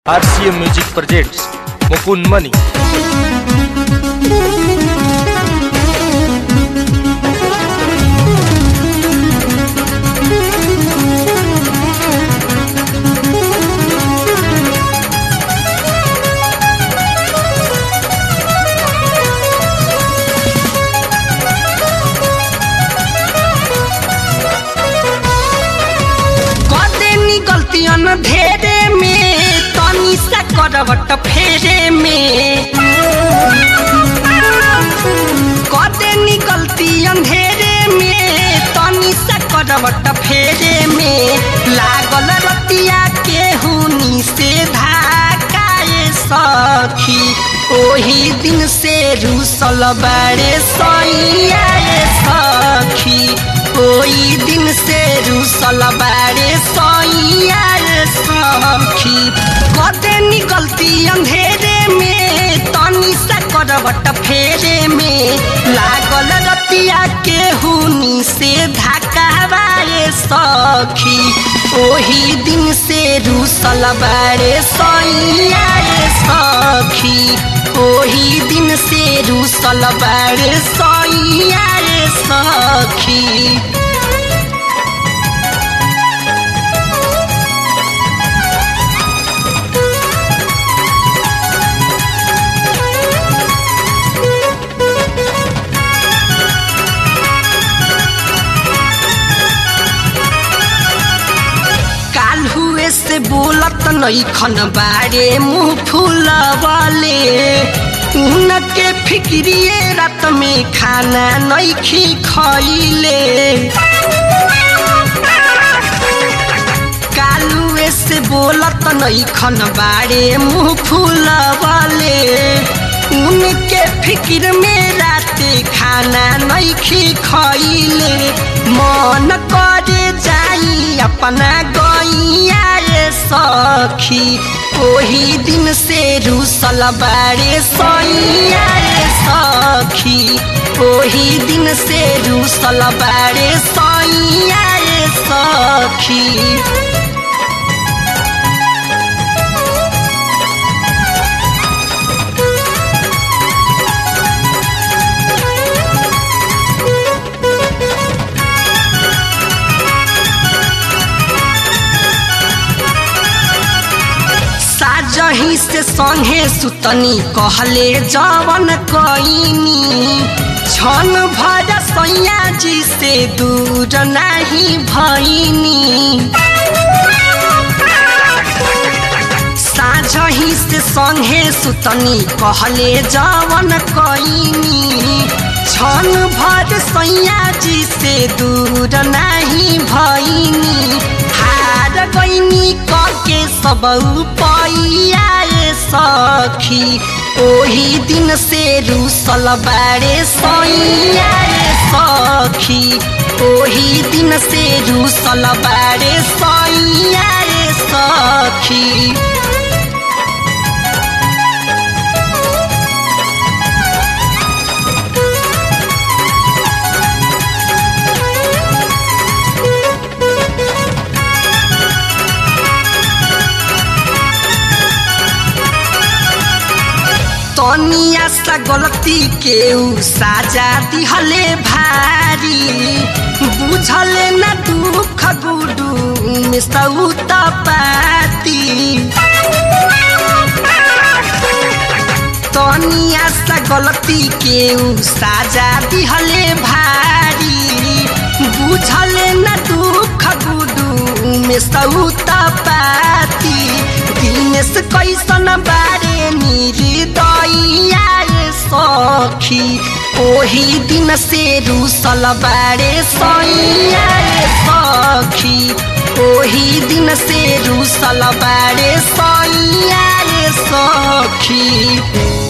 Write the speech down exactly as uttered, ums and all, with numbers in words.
R C M Music presents Mukund Mani. गलतियन धेरे में तनी सा करवट फेरे में कदेनी गलतियन धेरे में तनी सा करवट फेरे में लागल रतिया के हुनी से धाकाए सखी ओही दिन से रूसल बारे सैया सखी ओही दिन से रूसल बारे सैया सखी कदे निकलती अंधेरे में तनी सा करवट फेरे में लागल रतिया के हुनी से धकावाए सखी ओही दिन से रूसल बारे सैया सखी ओही दिन से रूसल बारे सैया सखी। से बोलत नहीं खन बारे मुँह फूलवाले उनके फिक्रिए रात में खाना नहीं खी खइले कालुए से बोलत नहीं खन बारे मुँह फूलवाले उनके फिक्र में राते खाना नहीं खी खइले मन करे जाई अपना गैया सखी ओही दिन से रूसल बारे सैया सखी ओही दिन से रूसल बारे सैया सखी। जही से संगे सुतनी कहले जवन कईनी छन भर सैया जी से दूर नहीं भईनी साझही से संगे सुतनी कहले जवन कईनी छन भर सैया जी से दूर नहीं भईनी हार गईनी करके सब पैया सखी ओही दिन से रूसल बारे सैया सखी ओही दिन से रूसल बारे सैया सखी। तनिया सा गलती के साजा दिहले भारी बुझले न दुख गुडू में सऊत पाती तनिया सा गलती के साजा दिहले भारी बुझले न दुख गुडू में सऊत पाती दिनेश कैसन बारे निर्दया सखी ओही दिन से रूसल बारे सैया सखी ओही दिन से रूसल बारे सैया सखी।